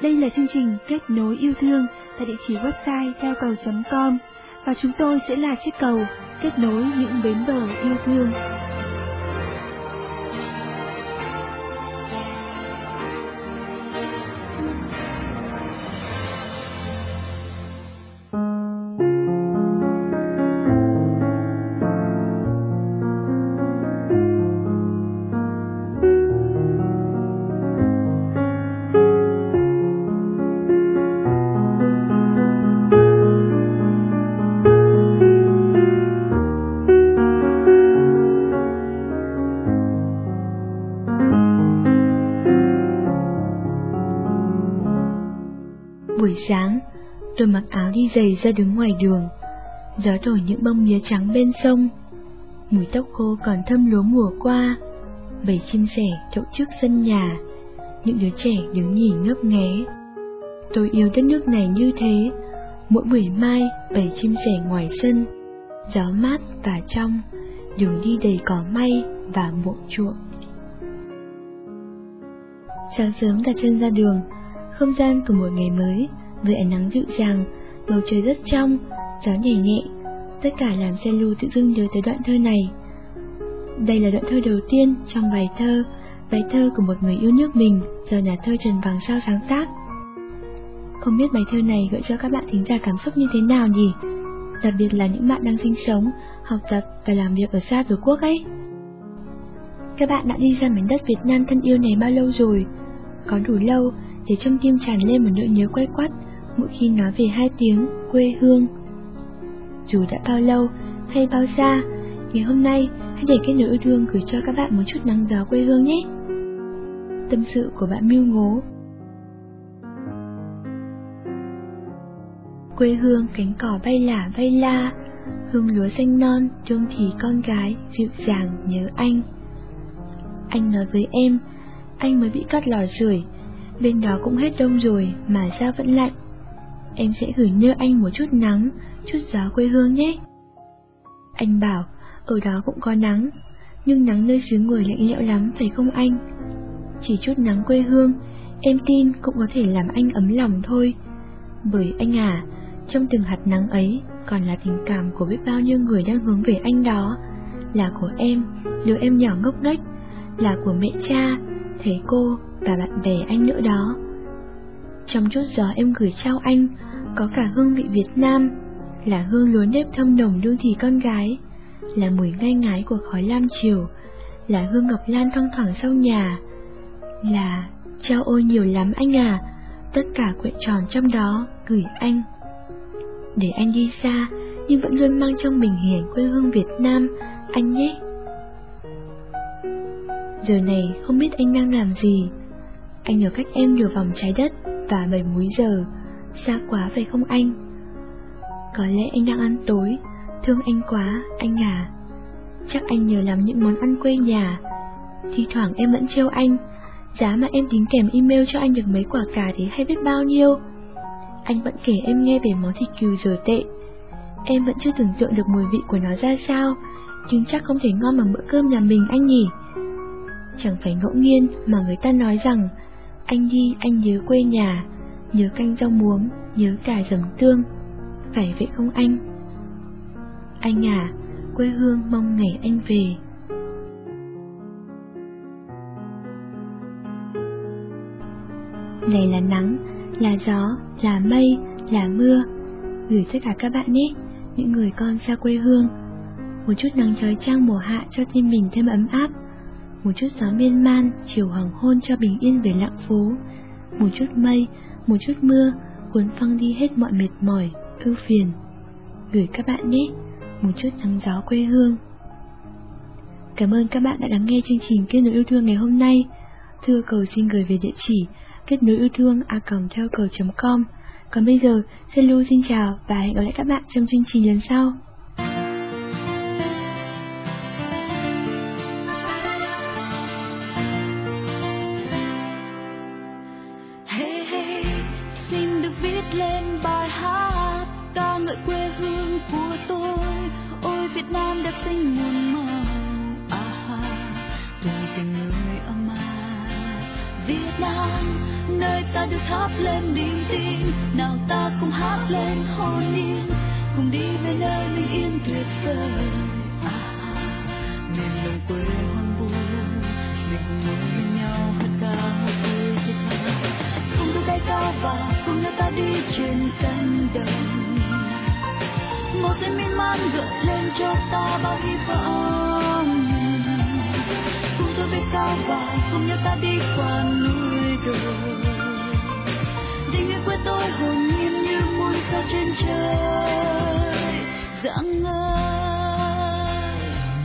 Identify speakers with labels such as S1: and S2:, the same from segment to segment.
S1: Đây là chương trình Kết nối yêu thương tại địa chỉ website theo cầu.com và chúng tôi sẽ là chiếc cầu kết nối những bến bờ yêu thương.
S2: Buổi sáng, tôi mặc áo đi giày ra đứng ngoài đường. Gió thổi những bông mía trắng bên sông. Mùi tóc khô còn thơm lúa mùa qua. Bầy chim sẻ đậu trước sân nhà. Những đứa trẻ đứng nhìn ngấp nghé. Tôi yêu đất nước này như thế. Mỗi buổi mai, bầy chim sẻ ngoài sân. Gió mát và trong. Đường đi đầy cỏ may và muộng chuộng. Sáng sớm đặt chân ra đường, không gian của một ngày mới, với ánh nắng dịu dàng, bầu trời rất trong, gió nhẹ nhẹ, tất cả làm Cellu tự dưng nhớ tới đoạn thơ này. Đây là đoạn thơ đầu tiên trong bài thơ của một người yêu nước mình, giờ nhà thơ Trần Vàng Sao sáng tác. Không biết bài thơ này gợi cho các bạn thính giả cảm xúc như thế nào nhỉ? Đặc biệt là những bạn đang sinh sống, học tập và làm việc ở xa Tổ quốc ấy. Các bạn đã đi ra mảnh đất Việt Nam thân yêu này bao lâu rồi? Có đủ lâu để trong tim tràn lên một nỗi nhớ quay quắt mỗi khi nói về hai tiếng quê hương. Dù đã bao lâu hay bao xa, ngày hôm nay hãy để Kết nối yêu thương gửi cho các bạn một chút nắng gió quê hương nhé. Tâm sự của bạn Mưu Ngố. Quê hương cánh cỏ bay la, hương lúa xanh non, trông thì con gái dịu dàng nhớ anh. Anh nói với em, anh mới bị cắt lò sưởi, bên đó cũng hết đông rồi mà sao vẫn lạnh. Em sẽ gửi nhớ anh một chút nắng, chút gió quê hương nhé. Anh bảo, ở đó cũng có nắng, nhưng nắng nơi xứ người lạnh lẽo lắm phải không anh? Chỉ chút nắng quê hương, em tin cũng có thể làm anh ấm lòng thôi. Bởi anh à, trong từng hạt nắng ấy còn là tình cảm của biết bao nhiêu người đang hướng về anh đó. Là của em, đứa em nhỏ ngốc nghếch, là của mẹ cha, thầy cô và bạn bè anh nữa đó. Trong chút gió em gửi trao anh có cả hương vị Việt Nam, là hương lúa nếp thơm nồng đương thì con gái, là mùi ngai ngái của khói lam chiều, là hương ngọc lan thoang thoảng sau nhà, là trao ôi nhiều lắm anh à, tất cả cuộn tròn trong đó gửi anh. Để anh đi xa nhưng vẫn luôn mang trong mình hình ảnh quê hương Việt Nam anh nhé. Giờ này không biết anh đang làm gì. Anh ở cách em nửa vòng trái đất và 7 múi giờ, xa quá phải không anh? Có lẽ anh đang ăn tối, thương anh quá anh à. Chắc anh nhớ lắm những món ăn quê nhà. Thi thoảng em vẫn trêu anh, giá mà em tính kèm email cho anh được mấy quả cà thì hay biết bao nhiêu. Anh vẫn kể em nghe về món thịt cừu dở tệ. Em vẫn chưa tưởng tượng được mùi vị của nó ra sao, nhưng chắc không thể ngon bằng bữa cơm nhà mình anh nhỉ. Chẳng phải ngẫu nhiên mà người ta nói rằng anh đi anh nhớ quê nhà, nhớ canh rau muống, nhớ cà dầm tương. Phải vậy không anh? Anh à, quê hương mong ngày anh về. Này là nắng, là gió, là mây, là mưa, gửi tất cả các bạn nhé, những người con xa quê hương. Một chút nắng chói chang mùa hạ cho tim mình thêm ấm áp, một chút gió miên man chiều hoàng hôn cho bình yên về lặng phố, một chút mây, một chút mưa cuốn phăng đi hết mọi mệt mỏi, ưu phiền. Gửi các bạn nhé, một chút nắng gió quê hương. Cảm ơn các bạn đã lắng nghe chương trình Kết nối yêu thương ngày hôm nay. Thư cầu xin gửi về địa chỉ kết nối yêu thương @theo-cầu.com. Còn bây giờ, Cellu xin chào và hẹn gặp lại các bạn trong chương trình lần sau.
S3: Xin được viết lên bài hát ca ngợi quê hương của tôi. Ôi Việt Nam đẹp xinh muôn màu, từ tình người ấm áp. Việt Nam, nơi ta được thắp lên niềm tin. Nào ta cùng hát lên hồn nhiên, cùng đi về nơi bình yên tuyệt vời. Miền lòng quê hoang vu, mình cùng ngồi bên nhau hát ca một vui thiết tha. Cùng đôi tay cao và cùng nhau ta đi trên cánh đồng. Một đêm miên man gợi lên cho ta bao hy vọng. Cùng đôi tay cao và cùng nhau ta đi qua núi đồi. Tình yêu quê tôi hồn nhiên như muôn sao trên trời. Dạng ơi,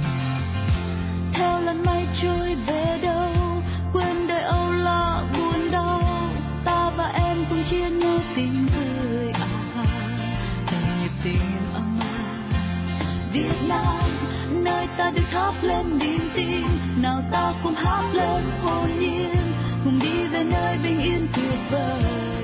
S3: theo làn mây trôi về đâu, quên đời âu lo buồn đau. Ta và em cùng chia nhau tình người nhịp tim ấm áp. Việt Nam, nơi ta được thắp lên niềm tin. Nào ta cùng hát lên hồn nhiên, cùng đi về nơi bình yên tuyệt vời.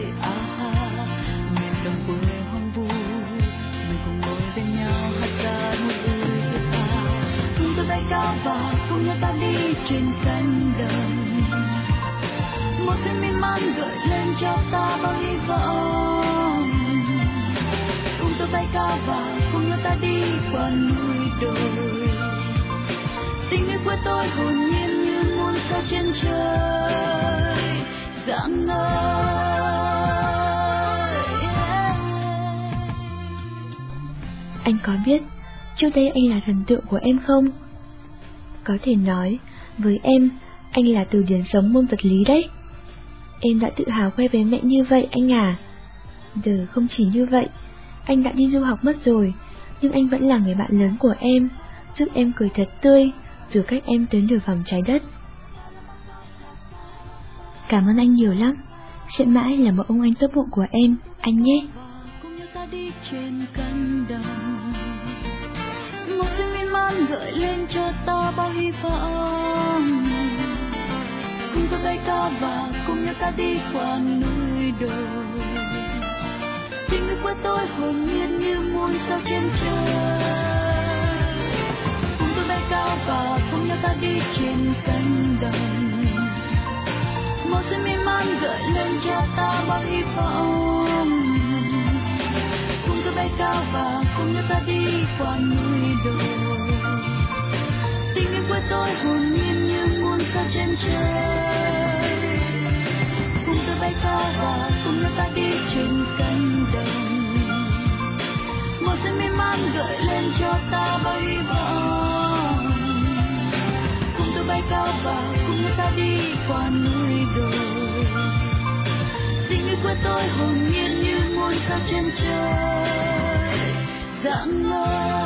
S3: Miền đồng quê hoang vu, mình cùng ngồi bên nhau hát ca một vui thiết tha. Cùng tôi bay cao và cùng nhau ta đi trên cánh đồng. Một đêm miên man gợi lên cho ta bao hy vọng. Cùng tôi bay cao và cùng nhau ta đi qua núi đồi. Tình yêu quê tôi hồn nhiên như muôn sao trên trời. Dạng ơi,
S2: Anh có biết trước đây anh là thần tượng của em không? Có thể nói, với em, anh là từ điển sống môn vật lý đấy. Em đã tự hào khoe với mẹ như vậy anh à. Giờ không chỉ như vậy, anh đã đi du học mất rồi, nhưng anh vẫn là người bạn lớn của em, giúp em cười thật tươi, dù cách em tới nửa vòng trái đất. Cảm ơn anh nhiều lắm, sẽ mãi là một ông anh tốt bụng của em, anh nhé.
S3: Cùng nhau ta đi trên cánh đồng. Một đêm miên man gợi lên cho ta bao hy vọng. Cùng tôi bay cao và cùng nhau ta đi qua núi đồi. Tình yêu quê tôi hồn nhiên như muôn sao trên trời. Cùng tôi bay cao và cùng nhau ta đi trên cánh đồng. Một đêm miên man gợi lên cho ta bao hy vọng. Cùng tôi bay cao và cùng nhau ta đi qua núi đồi. Tình yêu quê tôi hồn nhiên như muôn sao trên trời. Cùng tôi bay cao và cùng nhau ta đi trên cánh đồng. Một đêm miên man gợi lên cho ta bao hy vọng. Cùng tôi bay cao và cùng nhau ta đi qua núi đồi. Tình yêu quê tôi hồn nhiên như muôn sao trên trời. Dạng ơi.